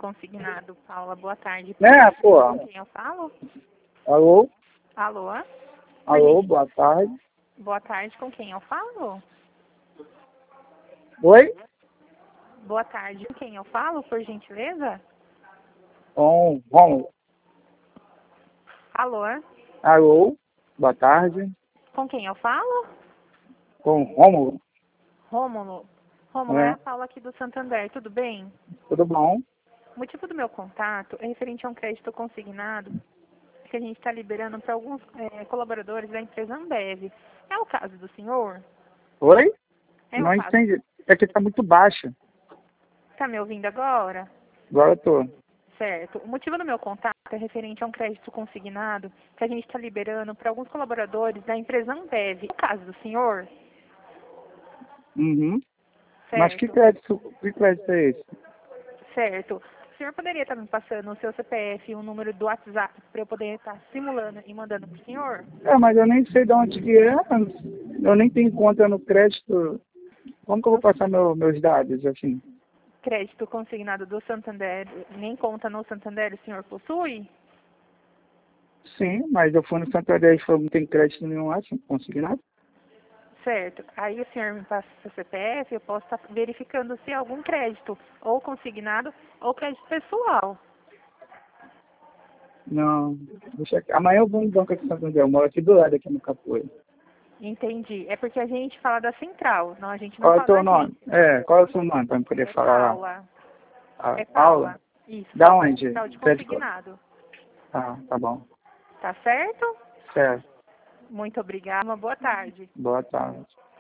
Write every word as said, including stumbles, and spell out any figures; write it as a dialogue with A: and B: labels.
A: consignado. Paula, boa tarde.
B: Né, pô?
A: Com quem eu falo?
B: Alô?
A: Alô?
B: Alô,
A: Oi.
B: boa tarde.
A: Boa tarde, com quem eu falo?
B: Oi?
A: Boa tarde, com quem eu falo, por gentileza?
B: Com Rômulo.
A: Alô?
B: Alô, boa tarde.
A: Com quem eu falo?
B: Com Rômulo.
A: Rômulo. Rômulo, é
B: É,
A: a Paula aqui do Santander, tudo bem?
B: tudo bom?
A: O motivo do meu contato é referente a um crédito consignado que a gente está liberando para alguns é, colaboradores da empresa Ambev. É o caso do senhor?
B: Oi?
A: É o
B: Não
A: caso.
B: entendi. É que tá muito baixa.
A: Está me ouvindo agora?
B: Agora eu tô.
A: Certo. O motivo do meu contato é referente a um crédito consignado que a gente está liberando para alguns colaboradores da empresa Ambev. É o caso do senhor?
B: Uhum. Mas que
A: Certo.
B: crédito, que crédito é esse?
A: Certo. O senhor poderia estar me passando o seu C P F e o número do WhatsApp para eu poder estar simulando e mandando para o senhor?
B: É, mas eu nem sei de onde que é. Eu nem tenho conta no crédito. Como que eu vou
A: No
B: passar meu, meus dados, assim?
A: crédito consignado do Santander, nem conta no Santander o senhor possui?
B: Sim, mas eu fui no Santander e falou que não tem crédito nenhum lá, assim, consignado.
A: Certo. Aí o senhor me passa o seu C P F, eu posso estar verificando se há algum crédito, ou consignado, ou crédito pessoal.
B: Não, deixa aqui. Amanhã eu vou no Banco de Santander, eu moro aqui do lado, aqui no Capoeira.
A: Entendi. É porque a gente fala da central, não, a gente não
B: Qual é o
A: fala da
B: teu nome?
A: agência.
B: É, qual é o seu nome, para eu poder
A: É
B: falar lá?
A: Paula.
B: A
A: É
B: Paula?
A: Paula. Isso,
B: Da
A: fala da
B: onde?
A: central de
B: Crédito.
A: consignado.
B: Ah, tá bom.
A: Tá certo?
B: Certo.
A: Muito obrigada. Uma boa tarde.
B: Boa tarde.